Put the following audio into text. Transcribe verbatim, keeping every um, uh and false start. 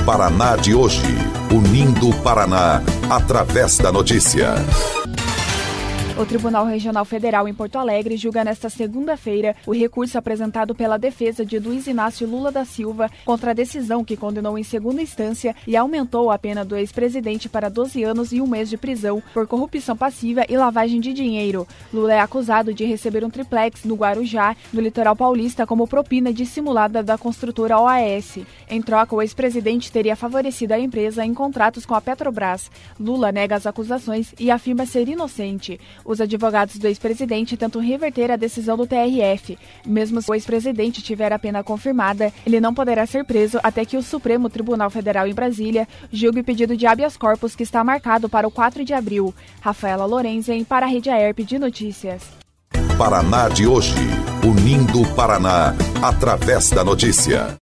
Paraná de hoje, unindo o Paraná através da notícia. O Tribunal Regional Federal em Porto Alegre julga nesta segunda-feira o recurso apresentado pela defesa de Luiz Inácio Lula da Silva contra a decisão que condenou em segunda instância e aumentou a pena do ex-presidente para doze anos e um mês de prisão por corrupção passiva e lavagem de dinheiro. Lula é acusado de receber um triplex no Guarujá, no litoral paulista, como propina dissimulada da construtora O A S. Em troca, o ex-presidente teria favorecido a empresa em contratos com a Petrobras. Lula nega as acusações e afirma ser inocente. Os advogados do ex-presidente tentam reverter a decisão do T R F. Mesmo se o ex-presidente tiver a pena confirmada, ele não poderá ser preso até que o Supremo Tribunal Federal em Brasília julgue o pedido de habeas corpus que está marcado para o quatro de abril. Rafaela Lorenzen, para a Rede Aerp de Notícias. Paraná de hoje, unindo o Paraná através da notícia.